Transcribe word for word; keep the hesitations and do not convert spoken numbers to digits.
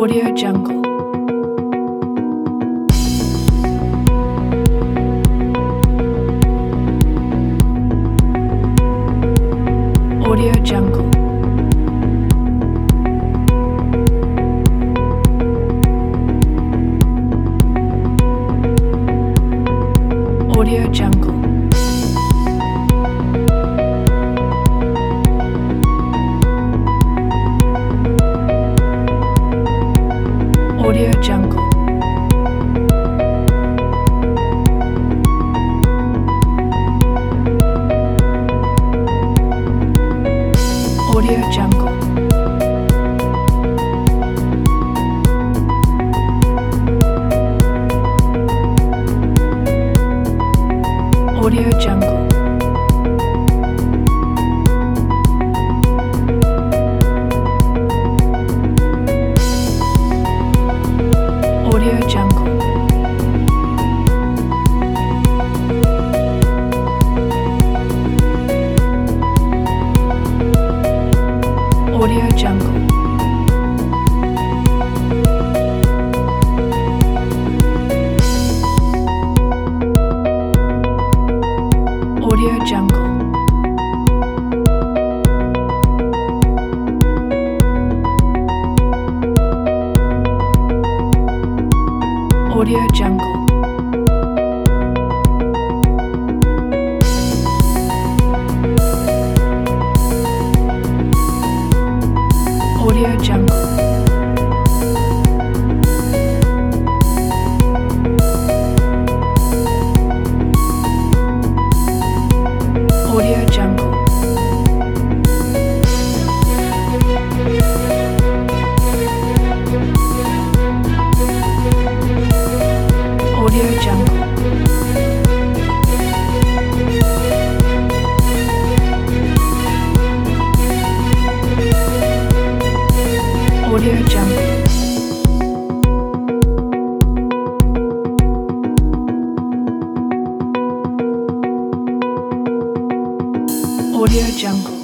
Audio Jungle. Audio Jungle. Audio Jungle. Audio Jungle. Audio Jungle. Audio Jungle. Audio Jungle. Audio Jungle. Audio Jungle. Audio Jungle. Audio Jungle. Audio Jungle. Audio Jungle. Audio Jungle. Audio Jungle.